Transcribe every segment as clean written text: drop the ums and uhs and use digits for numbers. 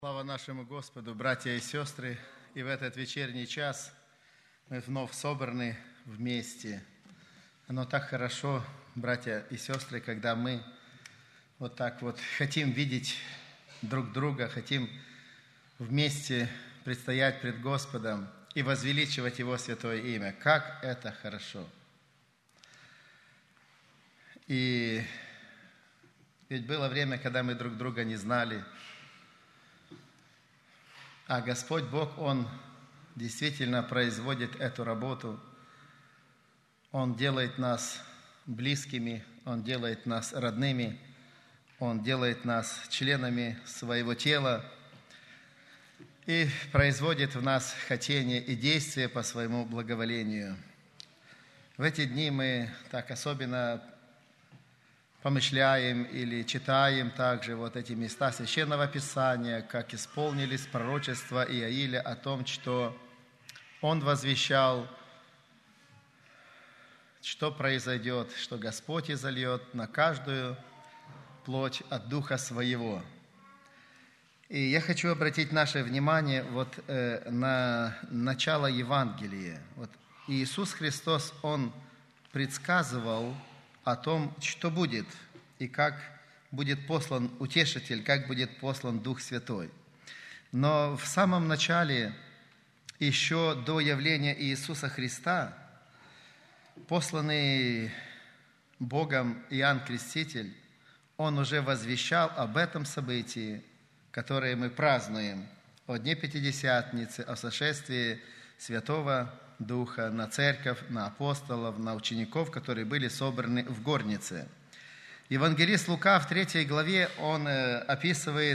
Слава нашему Господу, братья и сестры! И в этот вечерний час мы вновь собраны вместе. Оно так хорошо, братья и сестры, когда мы вот так вот хотим видеть друг друга, хотим вместе предстоять пред Господом и возвеличивать Его святое имя. Как это хорошо! И ведь было время, когда мы друг друга не знали, а Господь Бог, Он действительно производит эту работу. Он делает нас близкими, Он делает нас родными, Он делает нас членами своего тела и производит в нас хотение и действие по своему благоволению. В эти дни мы так особенно помышляем или читаем также вот эти места Священного Писания, как исполнились пророчества Иаиля о том, что он возвещал, что произойдет, что Господь изольет на каждую плоть от Духа Своего. И я хочу обратить наше внимание вот на начало Евангелия. Вот Иисус Христос, Он предсказывал о том, что будет, и как будет послан Утешитель, как будет послан Дух Святой. Но в самом начале, еще до явления Иисуса Христа, посланный Богом Иоанн Креститель, он уже возвещал об этом событии, которое мы празднуем, о Дне Пятидесятницы, о сошествии Святого Духа на церковь, на апостолов, на учеников, которые были собраны в горнице. Евангелист Лука в 3 главе, он описывает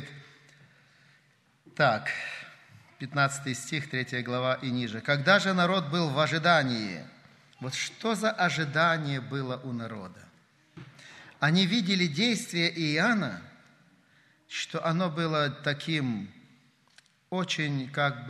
так, 15 стих, 3 глава и ниже. «Когда же народ был в ожидании?» Вот что за ожидание было у народа? Они видели действие Иоанна, что оно было таким очень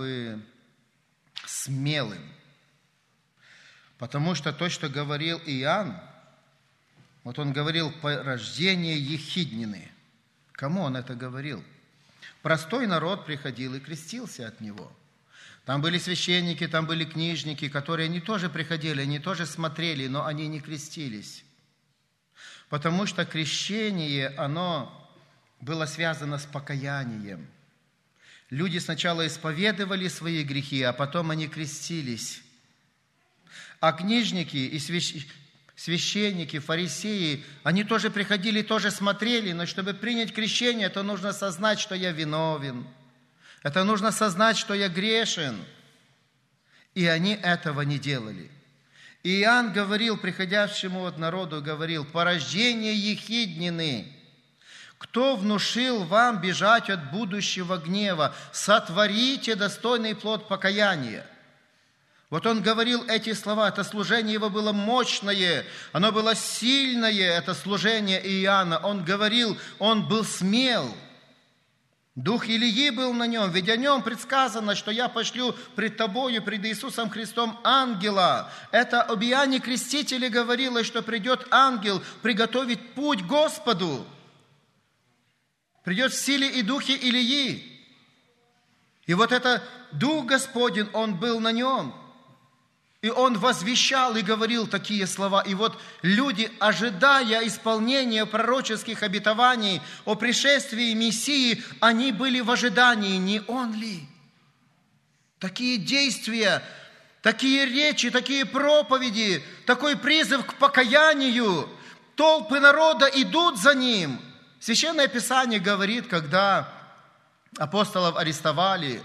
смелым. Потому что то, что говорил Иоанн, вот он говорил порождение ехиднины. Кому он это говорил? Простой народ приходил и крестился от него. Там были священники, там были книжники, которые они тоже приходили, они тоже смотрели, но они не крестились. Потому что крещение, оно было связано с покаянием. Люди сначала исповедовали свои грехи, а потом они крестились. А книжники и священники, фарисеи, они тоже приходили, тоже смотрели, но чтобы принять крещение, то нужно сознать, что я виновен. Это нужно сознать, что я грешен. И они этого не делали. И Иоанн говорил, приходящему от народу, говорил: «Порождение ехиднины, кто внушил вам бежать от будущего гнева? Сотворите достойный плод покаяния». Вот он говорил эти слова, это служение его было мощное, оно было сильное, это служение Иоанна. Он говорил, он был смел. Дух Илии был на нем, ведь о нем предсказано, что я пошлю пред тобою, пред Иисусом Христом ангела. Это об Иоанне Крестителе говорилось, что придет ангел приготовить путь Господу. Придет в силе и духе Илии. И вот это Дух Господень, он был на нем. И он возвещал и говорил такие слова. И вот люди, ожидая исполнения пророческих обетований о пришествии Мессии, они были в ожидании, не он ли? Такие действия, такие речи, такие проповеди, такой призыв к покаянию. Толпы народа идут за ним. Священное Писание говорит, когда апостолов арестовали,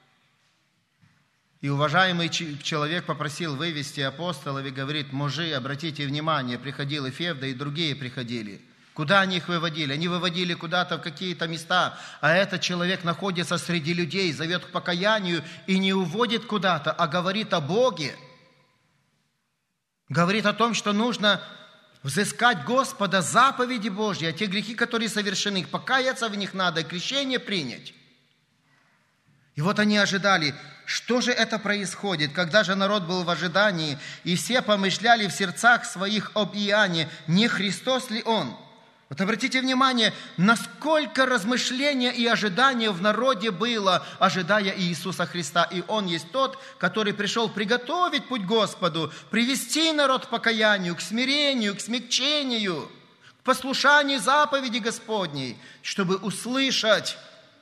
и уважаемый человек попросил вывести апостолов и говорит: мужи, обратите внимание, приходил и Февда, и другие приходили. Куда они их выводили? Они выводили куда-то в какие-то места, а этот человек находится среди людей, зовет к покаянию и не уводит куда-то, а говорит о Боге. Говорит о том, что нужно взыскать Господа, заповеди Божьи, а те грехи, которые совершены, покаяться в них надо, и крещение принять. И вот они ожидали, что же это происходит, когда же народ был в ожидании, и все помышляли в сердцах своих об Иоанне, не Христос ли он? Вот обратите внимание, насколько размышления и ожидания в народе было, ожидая Иисуса Христа. И Он есть тот, который пришел приготовить путь Господу, привести народ к покаянию, к смирению, к смягчению, к послушанию заповеди Господней, чтобы услышать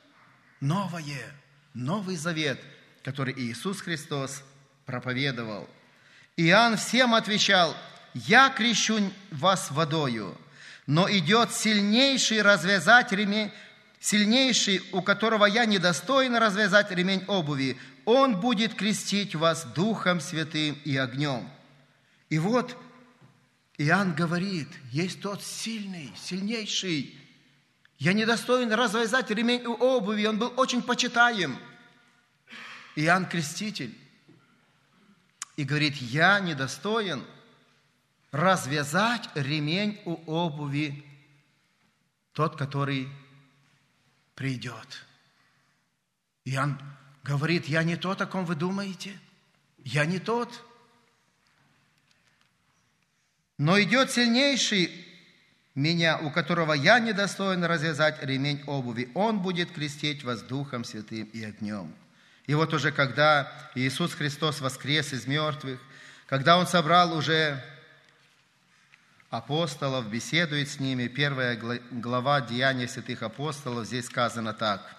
новый завет, который Иисус Христос проповедовал. Иоанн всем отвечал: «Я крещу вас водою, но идет сильнейший развязать ремень, сильнейший, у которого я недостоин развязать ремень обуви. Он будет крестить вас Духом Святым и огнем». И вот Иоанн говорит, есть тот сильнейший. Я недостоин развязать ремень у обуви. Он был очень почитаем. Иоанн Креститель. И говорит, я недостоин развязать ремень у обуви тот, который придет. Иоанн говорит, я не тот, о ком вы думаете. Я не тот. Но идет сильнейший меня, у которого я недостоин развязать ремень обуви. Он будет крестить вас Духом Святым и огнем. И вот уже когда Иисус Христос воскрес из мертвых, когда Он собрал уже апостолов, беседует с ними, 1 глава Деяния святых апостолов, здесь сказано так,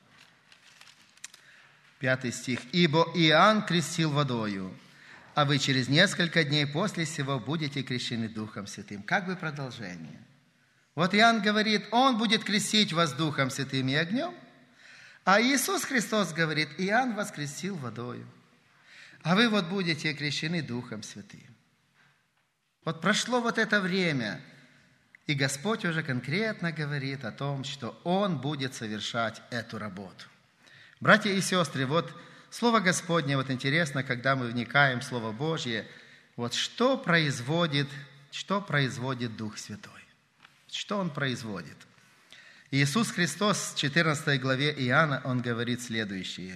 5 стих. «Ибо Иоанн крестил водою, а вы через несколько дней после сего будете крещены Духом Святым». Как бы продолжение. Вот Иоанн говорит, Он будет крестить вас Духом Святым и огнем, а Иисус Христос говорит, Иоанн вас крестил водою, а вы вот будете крещены Духом Святым. Вот прошло вот это время, и Господь уже конкретно говорит о том, что Он будет совершать эту работу. Братья и сестры, вот Слово Господне, вот интересно, когда мы вникаем в Слово Божье, вот что производит Дух Святой? Что Он производит? Иисус Христос в 14 главе Иоанна, Он говорит следующее.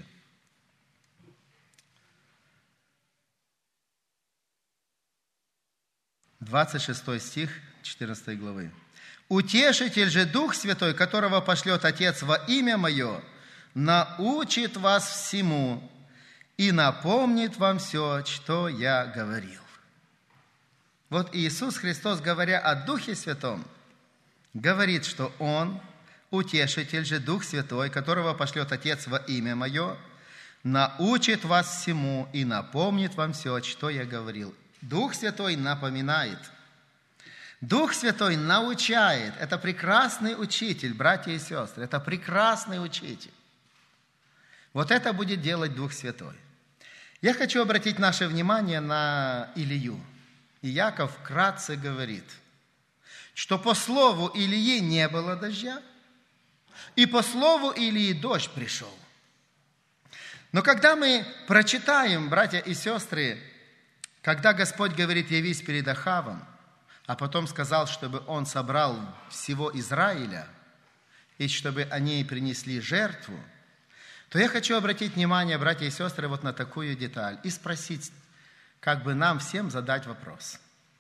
– 26 стих 14 главы. «Утешитель же Дух Святой, которого пошлет Отец во имя Мое, научит вас всему и напомнит вам все, что Я говорил». Вот Иисус Христос, говоря о Духе Святом, говорит, что Он, Утешитель же Дух Святой, которого пошлет Отец во имя Мое, научит вас всему и напомнит вам все, что Я говорил. Дух Святой напоминает. Дух Святой научает. Это прекрасный учитель, братья и сестры. Это прекрасный учитель. Вот это будет делать Дух Святой. Я хочу обратить наше внимание на Илию. И Яков вкратце говорит, что по слову Илии не было дождя, и по слову Илии дождь пришел. Но когда мы прочитаем, братья и сестры, когда Господь говорит, явись перед Ахавом, а потом сказал, чтобы он собрал всего Израиля, и чтобы они принесли жертву, то я хочу обратить внимание, братья и сестры, вот на такую деталь и спросить, как бы нам всем задать вопрос.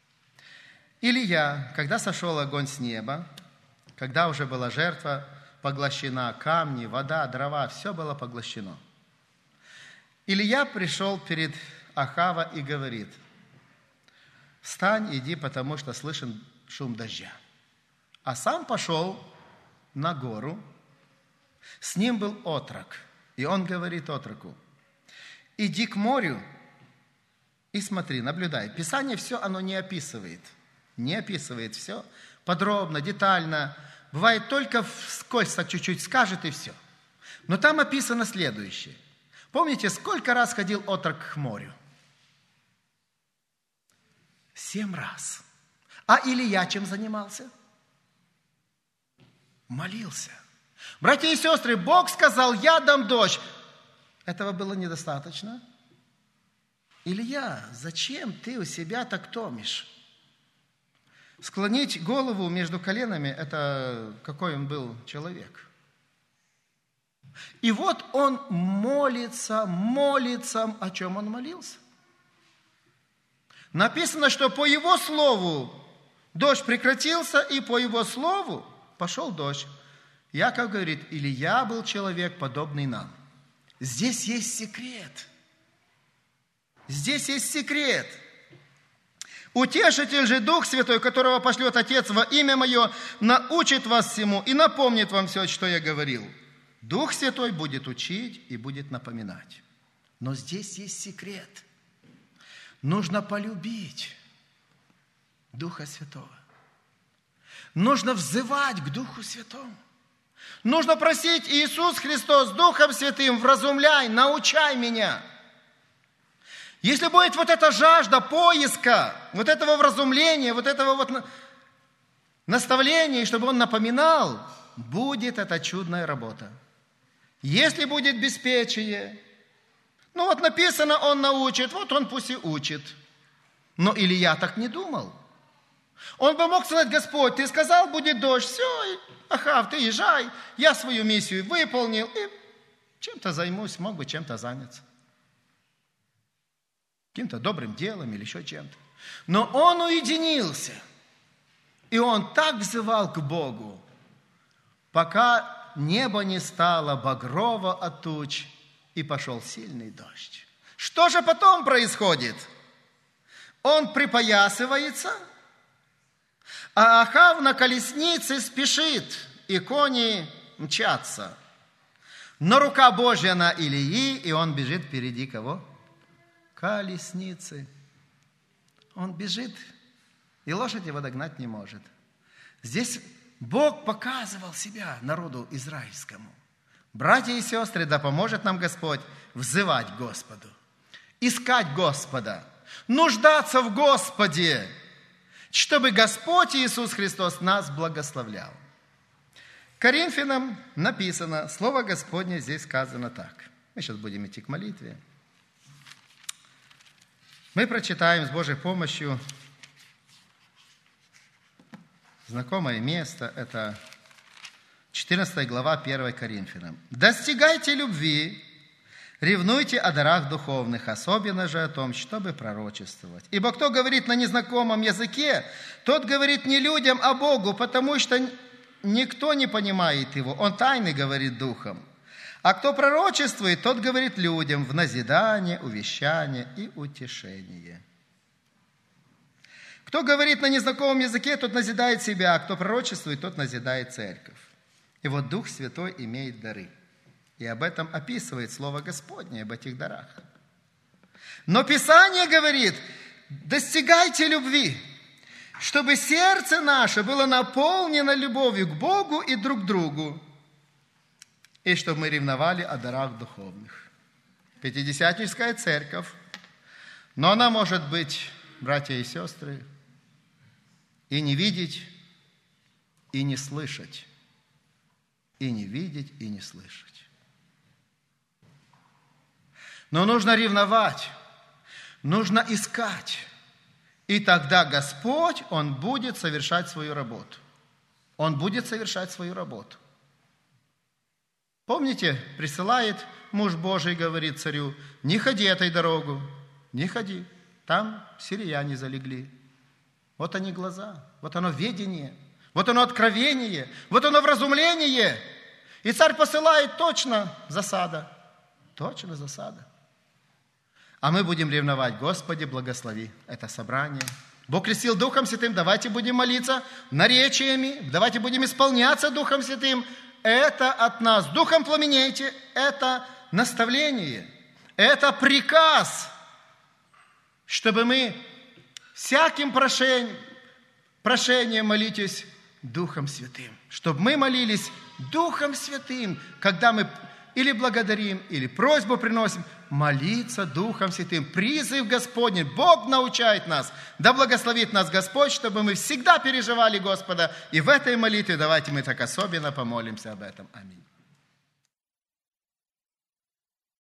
Илия, когда сошел огонь с неба, когда уже была жертва поглощена, камни, вода, дрова, все было поглощено. Илия пришел перед Ахава и говорит, встань, иди, потому что слышен шум дождя. А сам пошел на гору, с ним был отрок, и он говорит отроку, иди к морю и смотри, наблюдай. Писание все, оно не описывает все подробно, детально. Бывает только вскользь так чуть-чуть скажет и все. Но там описано следующее. Помните, сколько раз ходил отрок к морю? 7 раз. А Илия чем занимался? Молился. Братья и сестры, Бог сказал, я дам дождь. Этого было недостаточно. Илия, зачем ты у себя так томишь? Склонить голову между коленами, это какой он был человек. И вот он молится, о чем он молился. Написано, что по его слову Дождь прекратился, и по его слову пошел дождь. Яков говорит, Илия был человек, подобный нам. Здесь есть секрет. Здесь есть секрет. Утешитель же Дух Святой, которого пошлет Отец во имя Мое, научит вас всему и напомнит вам все, что я говорил. Дух Святой будет учить и будет напоминать. Но здесь есть секрет. Нужно полюбить Духа Святого. Нужно взывать к Духу Святому. Нужно просить Иисус Христос, Духом Святым, вразумляй, научай меня. Если будет вот эта жажда поиска, вот этого вразумления, вот этого вот наставления, чтобы Он напоминал, будет эта чудная работа. Если будет беспечие, ну вот написано, Он научит, вот Он пусть и учит. Но Илия так не думал. Он бы мог сказать, Господь, Ты сказал, будет дождь, все, Ахав, ты езжай, я свою миссию выполнил, и чем-то займусь, мог бы чем-то заняться. Каким-то добрым делом или еще чем-то. Но он уединился, и он так взывал к Богу, пока небо не стало багрово от туч, и пошел сильный дождь. Что же потом происходит? Он припоясывается, а Ахав на колеснице спешит, и кони мчатся. Но рука Божья на Илии, и он бежит впереди кого? Колесницы. Он бежит, и лошадь его догнать не может. Здесь Бог показывал себя народу израильскому. Братья и сестры, да поможет нам Господь взывать к Господу, искать Господа, нуждаться в Господе, чтобы Господь Иисус Христос нас благословлял. Коринфянам написано, слово Господне здесь сказано так. Мы сейчас будем идти к молитве. Мы прочитаем с Божьей помощью знакомое место, это 14 глава 1 Коринфянам. «Достигайте любви, ревнуйте о дарах духовных, особенно же о том, чтобы пророчествовать. Ибо кто говорит на незнакомом языке, тот говорит не людям, а Богу, потому что никто не понимает его. Он тайны говорит духом. А кто пророчествует, тот говорит людям в назидание, увещание и утешение. Кто говорит на незнакомом языке, тот назидает себя, а кто пророчествует, тот назидает церковь. И вот Дух Святой имеет дары. И об этом описывает Слово Господне, об этих дарах. Но Писание говорит, достигайте любви, чтобы сердце наше было наполнено любовью к Богу и друг к другу, и чтобы мы ревновали о дарах духовных. Пятидесятническая церковь, но она может быть, братья и сестры, и не видеть, и не слышать. И не видеть, и не слышать. Но нужно ревновать, нужно искать. И тогда Господь, Он будет совершать свою работу. Он будет совершать свою работу. Помните, присылает муж Божий, говорит царю, не ходи этой дорогой, не ходи. Там сирияне залегли. Вот они глаза, вот оно ведение, вот оно откровение, вот оно вразумление. И царь посылает точно засада. Точно засада. А мы будем ревновать, Господи, благослови это собрание. Бог крестил Духом Святым, давайте будем молиться наречиями, давайте будем исполняться Духом Святым. Это от нас. Духом пламенейте, это наставление, это приказ, чтобы мы всяким прошением молитесь Духом Святым. Чтобы мы молились Духом Святым, когда мы или благодарим, или просьбу приносим, молиться Духом Святым. Призыв Господень. Бог научает нас. Да благословит нас Господь, чтобы мы всегда переживали Господа. И в этой молитве давайте мы так особенно помолимся об этом. Аминь.